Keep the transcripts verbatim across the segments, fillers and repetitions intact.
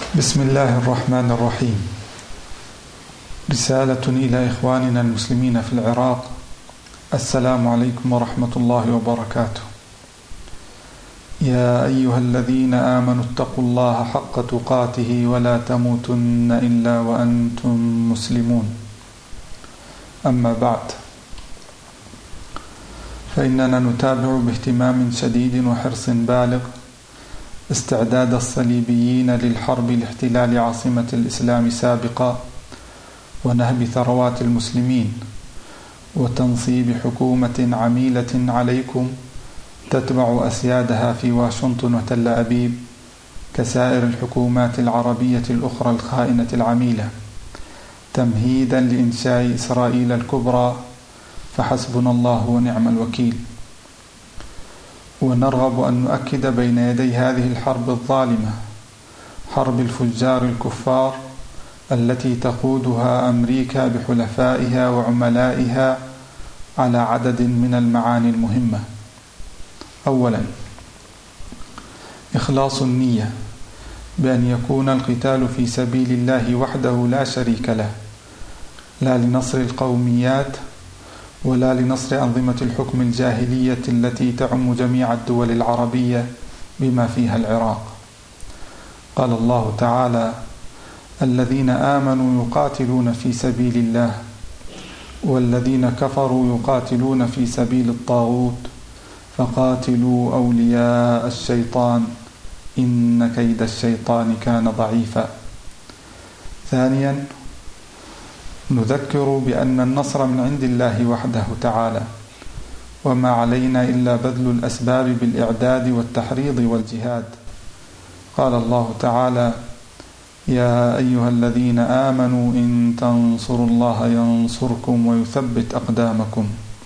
بسم الله الرحمن الرحيم. رسالة إلى إخواننا المسلمين في العراق. السلام عليكم ورحمة الله وبركاته. يا أيها الذين آمنوا اتقوا الله حق تقاته ولا تموتن إلا وأنتم مسلمون. أما بعد، فإننا نتابع باهتمام شديد وحرص بالغ استعداد الصليبيين للحرب لاحتلال عاصمة الإسلام سابقا ونهب ثروات المسلمين وتنصيب حكومة عميلة عليكم تتبع أسيادها في واشنطن وتل أبيب كسائر الحكومات العربية الأخرى الخائنة العميلة، تمهيدا لإنشاء إسرائيل الكبرى، فحسبنا الله ونعم الوكيل. ونرغب أن نؤكد بين يدي هذه الحرب الظالمة، حرب الفجار الكفار التي تقودها أمريكا بحلفائها وعملائها، على عدد من المعاني المهمة. أولا، إخلاص النية بأن يكون القتال في سبيل الله وحده لا شريك له، لا لنصر القوميات ولا لنصر أنظمة الحكم الجاهلية التي تعم جميع الدول العربية بما فيها العراق. قال الله تعالى: الذين آمنوا يقاتلون في سبيل الله والذين كفروا يقاتلون في سبيل الطاغوت فقاتلوا أولياء الشيطان إن كيد الشيطان كان ضعيفا. ثانيا، نذكر بأن النصر من عند الله وحده تعالى، وما علينا إلا بذل الأسباب بالإعداد والتحريض والجهاد. قال الله تعالى: يا أيها الذين آمنوا إن تنصروا الله ينصركم ويثبت أقدامكم.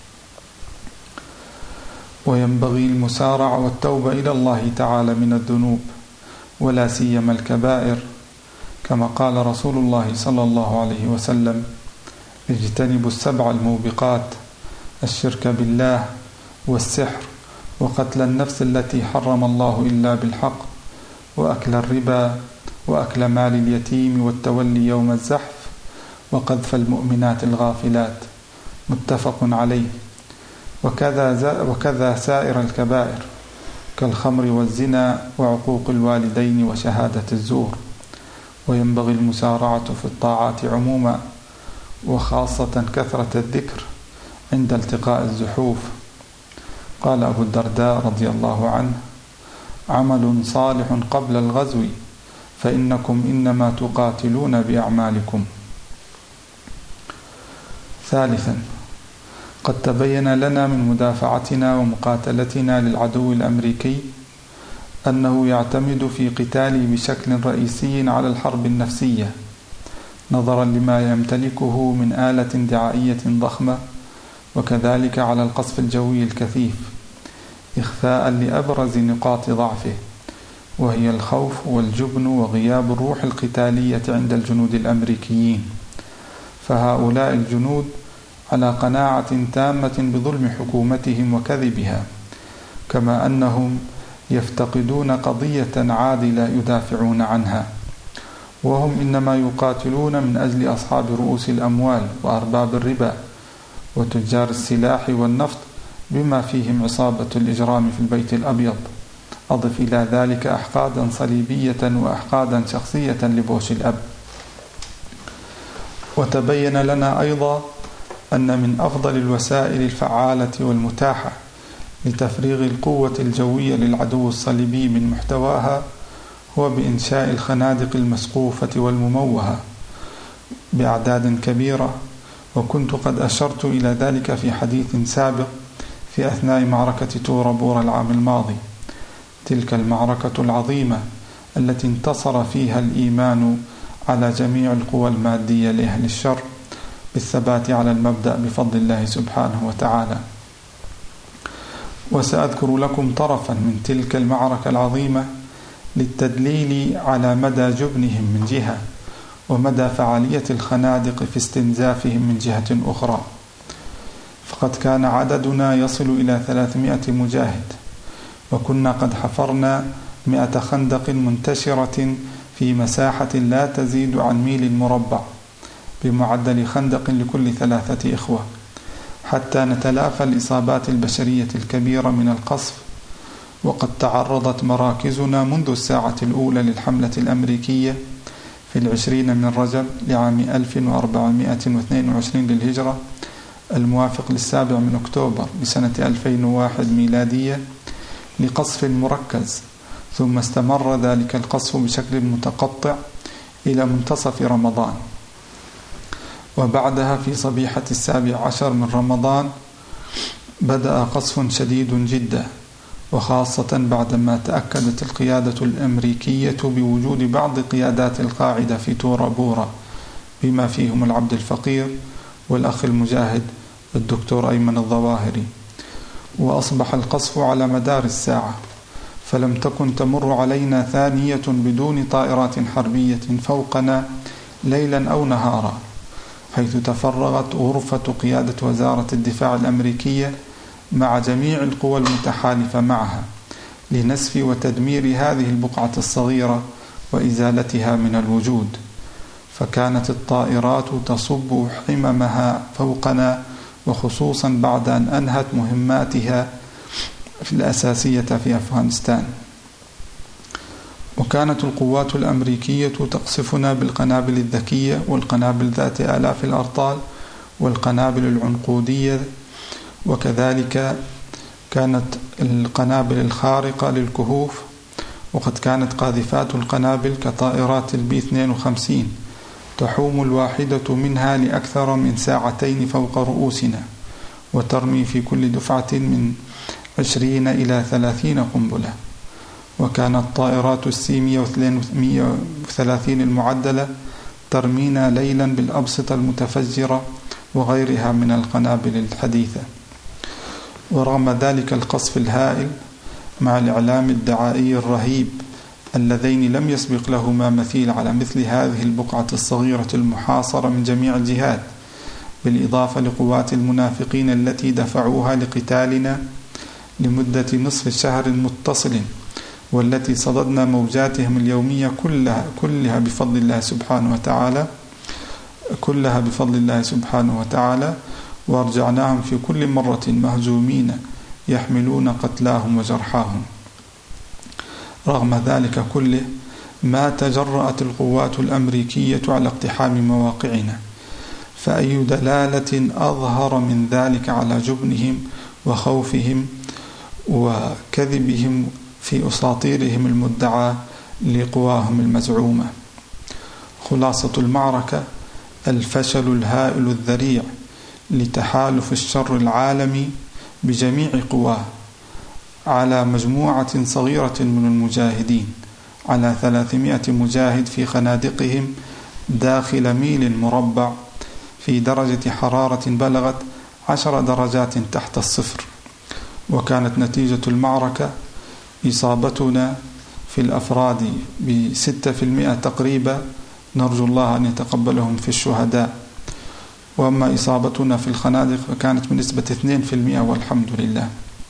وينبغي المسارعة والتوبة إلى الله تعالى من الذنوب ولا سيما الكبائر، كما قال رسول الله صلى الله عليه وسلم: اجتنبوا السبع الموبقات، الشرك بالله والسحر وقتل النفس التي حرم الله إلا بالحق وأكل الربا وأكل مال اليتيم والتولي يوم الزحف وقذف المؤمنات الغافلات. متفق عليه. وكذا, وكذا سائر الكبائر كالخمر والزنا وعقوق الوالدين وشهادة الزور. وينبغي المسارعة في الطاعات عموما، وخاصة كثرة الذكر عند التقاء الزحوف. قال أبو الدرداء رضي الله عنه: عمل صالح قبل الغزو فإنكم إنما تقاتلون بأعمالكم. ثالثا، قد تبين لنا من مدافعتنا ومقاتلتنا للعدو الأمريكي أنه يعتمد في قتاله بشكل رئيسي على الحرب النفسية، نظرا لما يمتلكه من آلة دعائية ضخمة، وكذلك على القصف الجوي الكثيف، إخفاء لأبرز نقاط ضعفه، وهي الخوف والجبن وغياب الروح القتالية عند الجنود الأمريكيين. فهؤلاء الجنود على قناعة تامة بظلم حكومتهم وكذبها، كما أنهم يفتقدون قضية عادلة يدافعون عنها، وهم إنما يقاتلون من أجل أصحاب رؤوس الأموال وأرباب الربا وتجار السلاح والنفط، بما فيهم عصابة الإجرام في البيت الأبيض. أضف إلى ذلك أحقادا صليبية وأحقادا شخصية لبوش الأب. وتبين لنا أيضا أن من أفضل الوسائل الفعالة والمتاحة لتفريغ القوة الجوية للعدو الصليبي من محتواها هو بإنشاء الخنادق المسقوفة والمموهة بأعداد كبيرة، وكنت قد أشرت إلى ذلك في حديث سابق في أثناء معركة تورا بورا العام الماضي، تلك المعركة العظيمة التي انتصر فيها الإيمان على جميع القوى المادية لأهل الشر بالثبات على المبدأ بفضل الله سبحانه وتعالى. وسأذكر لكم طرفا من تلك المعركة العظيمة للتدليل على مدى جبنهم من جهة، ومدى فعالية الخنادق في استنزافهم من جهة أخرى. فقد كان عددنا يصل إلى ثلاثمائة مجاهد، وكنا قد حفرنا مئة خندق منتشرة في مساحة لا تزيد عن ميل مربع بمعدل خندق لكل ثلاثة إخوة، حتى نتلافى الإصابات البشرية الكبيرة من القصف. وقد تعرضت مراكزنا منذ الساعة الأولى للحملة الأمريكية في العشرين من رجب لعام ألف وأربعمائة واثنين وعشرين للهجرة، الموافق للسابع من أكتوبر لسنة ألفين وواحد ميلادية، لقصف مركز، ثم استمر ذلك القصف بشكل متقطع إلى منتصف رمضان. وبعدها في صبيحة السابع عشر من رمضان بدأ قصف شديد جدا، وخاصة بعدما تأكدت القيادة الأمريكية بوجود بعض قيادات القاعدة في تورا بورا، بما فيهم العبد الفقير والأخ المجاهد الدكتور أيمن الظواهري. وأصبح القصف على مدار الساعة، فلم تكن تمر علينا ثانية بدون طائرات حربية فوقنا ليلا أو نهارا، حيث تفرغت غرفة قيادة وزارة الدفاع الأمريكية مع جميع القوى المتحالفة معها لنسف وتدمير هذه البقعة الصغيرة وإزالتها من الوجود. فكانت الطائرات تصب حممها فوقنا، وخصوصا بعد أن أنهت مهماتها الأساسية في أفغانستان. وكانت القوات الأمريكية تقصفنا بالقنابل الذكية والقنابل ذات آلاف الأرطال والقنابل العنقودية، وكذلك كانت القنابل الخارقة للكهوف. وقد كانت قاذفات القنابل كطائرات البي اثنين وخمسين تحوم الواحدة منها لأكثر من ساعتين فوق رؤوسنا، وترمي في كل دفعة من عشرين إلى ثلاثين قنبلة. وكانت طائرات السي مئة وثلاثين المعدلة ترمينا ليلا بالأبسطة المتفجرة وغيرها من القنابل الحديثة. ورغم ذلك القصف الهائل مع الإعلام الدعائي الرهيب اللذين لم يسبق لهما مثيل على مثل هذه البقعة الصغيرة المحاصرة من جميع الجهات، بالإضافة لقوات المنافقين التي دفعوها لقتالنا لمدة نصف شهر متصل، والتي صددنا موجاتهم اليومية كلها كلها بفضل الله سبحانه وتعالى كلها بفضل الله سبحانه وتعالى وارجعناهم في كل مرة مهزومين يحملون قتلاهم وجرحاهم. رغم ذلك كله ما تجرأت القوات الأمريكية على اقتحام مواقعنا، فأي دلالة أظهر من ذلك على جبنهم وخوفهم وكذبهم في أساطيرهم المدعاة لقواهم المزعومة. خلاصة المعركة الفشل الهائل الذريع لتحالف الشر العالمي بجميع قواه على مجموعة صغيرة من المجاهدين، على ثلاثمائة مجاهد في خنادقهم داخل ميل مربع في درجة حرارة بلغت عشر درجات تحت الصفر. وكانت نتيجة المعركة إصابتنا في الأفراد بستة في المئة تقريبا، نرجو الله أن يتقبلهم في الشهداء. وأما إصابتنا في الخنادق فكانت بنسبة اثنين في المئة والحمد لله.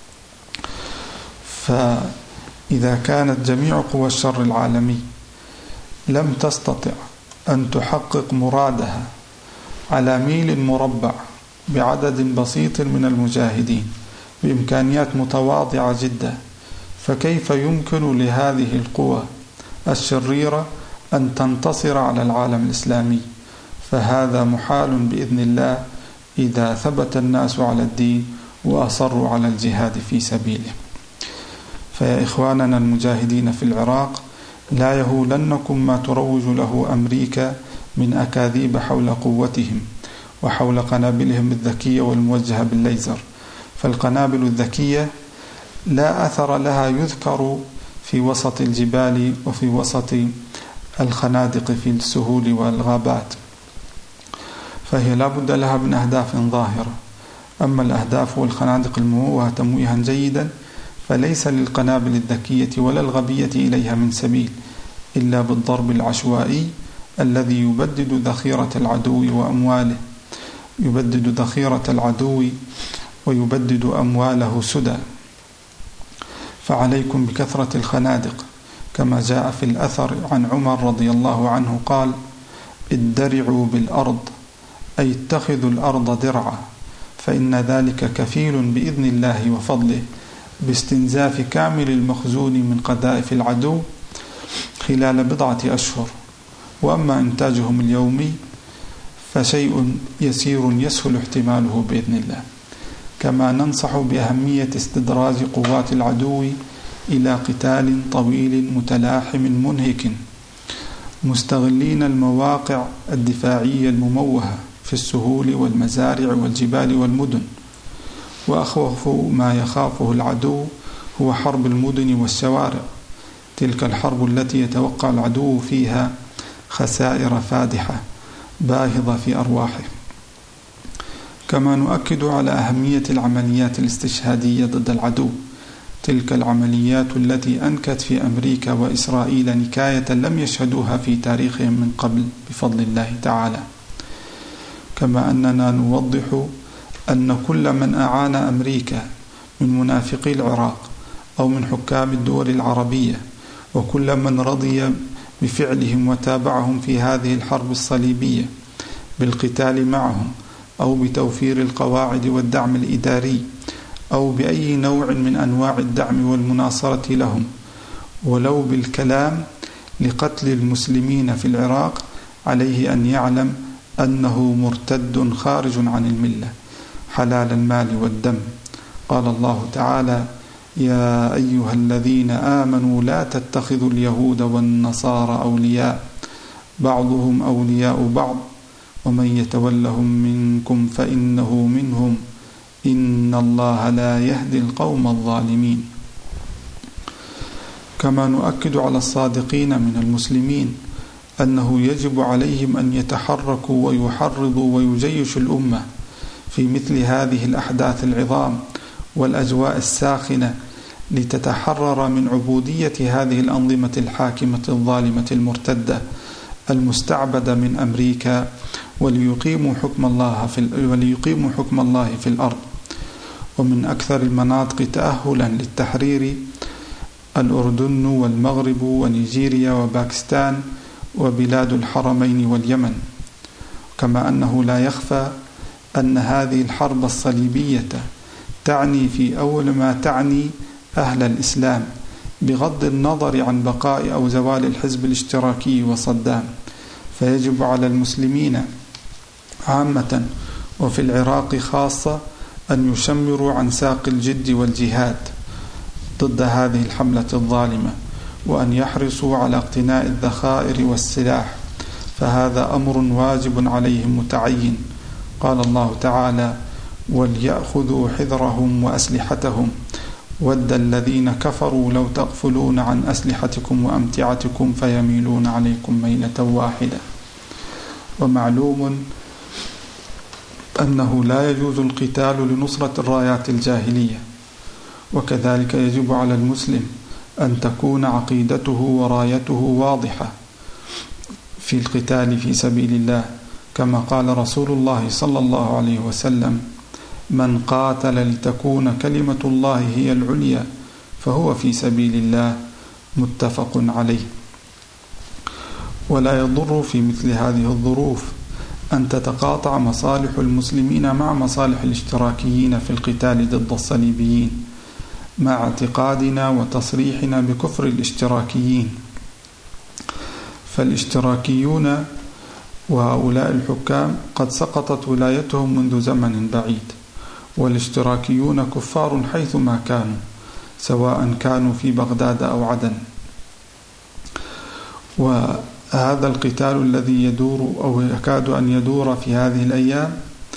فإذا كانت جميع قوى الشر العالمي لم تستطع أن تحقق مرادها على ميل مربع بعدد بسيط من المجاهدين بإمكانيات متواضعة جدا، فكيف يمكن لهذه القوى الشريرة أن تنتصر على العالم الإسلامي؟ فهذا محال بإذن الله إذا ثبت الناس على الدين وأصروا على الجهاد في سبيله. فيا إخواننا المجاهدين في العراق، لا يهولنكم ما تروج له أمريكا من أكاذيب حول قوتهم وحول قنابلهم الذكية والموجهة بالليزر. فالقنابل الذكية لا أثر لها يذكر في وسط الجبال وفي وسط الخنادق في السهول والغابات، فهي لا بد لها من أهداف ظاهرة. أما الأهداف والخنادق المموهة تمويها جيدا فليس للقنابل الذكية ولا الغبية إليها من سبيل إلا بالضرب العشوائي الذي يبدد ذخيرة العدو وأمواله يبدد ذخيرة العدو ويبدد أمواله سدى. فعليكم بكثرة الخنادق، كما جاء في الأثر عن عمر رضي الله عنه قال: ادرعوا بالأرض، أي اتخذوا الأرض درعا، فإن ذلك كفيل بإذن الله وفضله باستنزاف كامل المخزون من قذائف العدو خلال بضعة أشهر. وأما إنتاجهم اليومي فشيء يسير يسهل احتماله بإذن الله. كما ننصح بأهمية استدراج قوات العدو إلى قتال طويل متلاحم منهك، مستغلين المواقع الدفاعية المموهة في السهول والمزارع والجبال والمدن. وأخوف ما يخافه العدو هو حرب المدن والشوارع، تلك الحرب التي يتوقع العدو فيها خسائر فادحة باهظة في أرواحه. كما نؤكد على أهمية العمليات الاستشهادية ضد العدو، تلك العمليات التي أنكت في أمريكا وإسرائيل نكاية لم يشهدوها في تاريخهم من قبل بفضل الله تعالى. كما أننا نوضح أن كل من أعان أمريكا من منافقي العراق أو من حكام الدول العربية، وكل من رضي بفعلهم وتابعهم في هذه الحرب الصليبية بالقتال معهم أو بتوفير القواعد والدعم الإداري أو بأي نوع من أنواع الدعم والمناصرة لهم ولو بالكلام لقتل المسلمين في العراق، عليه أن يعلم أنه مرتد خارج عن الملة حلال المال والدم. قال الله تعالى: يا أيها الذين آمنوا لا تتخذوا اليهود والنصارى أولياء بعضهم أولياء بعض ومن يتولهم منكم فإنه منهم إن الله لا يهدي القوم الظالمين. كما نؤكد على الصادقين من المسلمين أنه يجب عليهم أن يتحركوا ويحرضوا ويجيشوا الأمة في مثل هذه الأحداث العظام والأجواء الساخنة لتتحرر من عبودية هذه الأنظمة الحاكمة الظالمة المرتدة المستعبدة من أمريكا، وليقيموا حكم الله في وليقيموا حكم الله في الأرض. ومن أكثر المناطق تأهلا للتحرير الأردن والمغرب ونيجيريا وباكستان وبلاد الحرمين واليمن. كما أنه لا يخفى أن هذه الحرب الصليبية تعني في أول ما تعني أهل الإسلام، بغض النظر عن بقاء أو زوال الحزب الاشتراكي وصدام. فيجب على المسلمين عامة وفي العراق خاصة أن يشمروا عن ساق الجد والجهاد ضد هذه الحملة الظالمة، وأن يحرصوا على اقتناء الذخائر والسلاح، فهذا أمر واجب عليهم متعين. قال الله تعالى: وليأخذوا حذرهم وأسلحتهم ود الذين كفروا لو تغفلون عن أسلحتكم وأمتعتكم فيميلون عليكم ميلة واحدة. ومعلوم أنه لا يجوز القتال لنصرة الرايات الجاهلية، وكذلك يجب على المسلم أن تكون عقيدته ورايته واضحة في القتال في سبيل الله، كما قال رسول الله صلى الله عليه وسلم: من قاتل لتكون كلمة الله هي العليا فهو في سبيل الله، متفق عليه. ولا يضر في مثل هذه الظروف أن تتقاطع مصالح المسلمين مع مصالح الاشتراكيين في القتال ضد الصليبيين، مع اعتقادنا وتصريحنا بكفر الاشتراكيين. فالاشتراكيون وهؤلاء الحكام قد سقطت ولايتهم منذ زمن بعيد، والاشتراكيون كفار حيثما كانوا، سواء كانوا في بغداد أو عدن. وهذا القتال الذي يدور أو يكاد أن يدور في هذه الأيام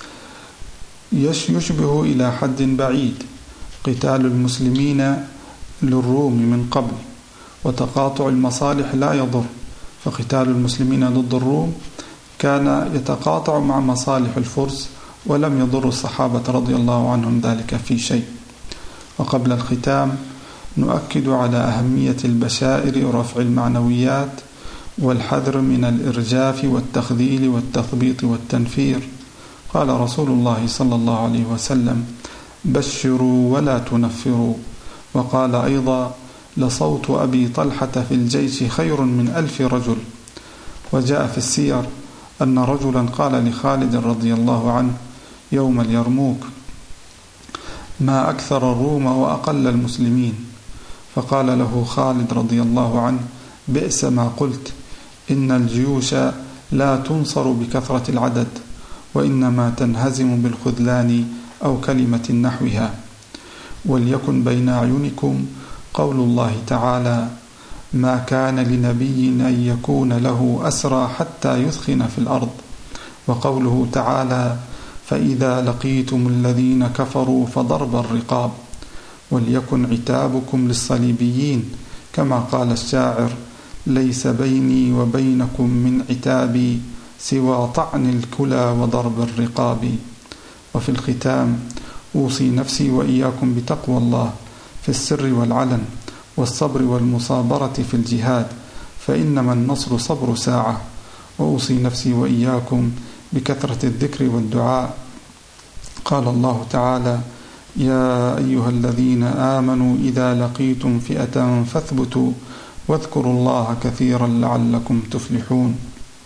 يشبه إلى حد بعيد قتال المسلمين للروم من قبل، وتقاطع المصالح لا يضر، فقتال المسلمين ضد الروم كان يتقاطع مع مصالح الفرس ولم يضر الصحابة رضي الله عنهم ذلك في شيء. وقبل الختام نؤكد على أهمية البشائر ورفع المعنويات والحذر من الإرجاف والتخذيل والتثبيط والتنفير. قال رسول الله صلى الله عليه وسلم: بشروا ولا تنفروا. وقال أيضا: لصوت أبي طلحة في الجيش خير من ألف رجل. وجاء في السير أن رجلا قال لخالد رضي الله عنه يوم اليرموك: ما أكثر الروم وأقل المسلمين؟ فقال له خالد رضي الله عنه: بئس ما قلت، إن الجيوش لا تنصر بكثرة العدد، وإنما تنهزم بالخذلان أو كلمة نحوها. وليكن بين أعينكم قول الله تعالى: ما كان لنبي أن يكون له أسرى حتى يثخن في الأرض، وقوله تعالى: فإذا لقيتم الذين كفروا فضرب الرقاب. وليكن عتابكم للصليبيين، كما قال الشاعر: ليس بيني وبينكم من عتابي سوى طعن الكلى وضرب الرقاب. وفي الختام أوصي نفسي وإياكم بتقوى الله في السر والعلن، والصبر والمصابرة في الجهاد، فإنما النصر صبر ساعة. وأوصي نفسي وإياكم بكثرة الذكر والدعاء. قال الله تعالى: يا أيها الذين آمنوا إذا لقيتم فئة فاثبتوا واذكروا الله كثيرا لعلكم تفلحون.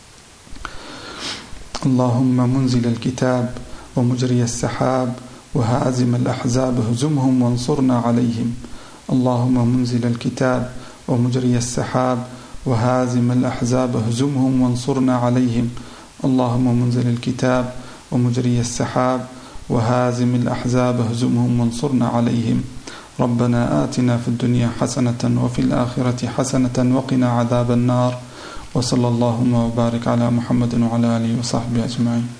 اللهم منزل الكتاب ومجري السحاب وهازم الأحزاب اهزمهم وانصرنا عليهم. اللهم منزل الكتاب ومجري السحاب وهازم الأحزاب اهزمهم وانصرنا عليهم. اللهم منزل الكتاب ومجري السحاب وهازم الأحزاب اهزمهم وانصرنا عليهم. ربنا آتنا في الدنيا حسنة وفي الآخرة حسنة وقنا عذاب النار. وصلى اللهم وبارك على محمد وعلى آله وصحبه أجمعين.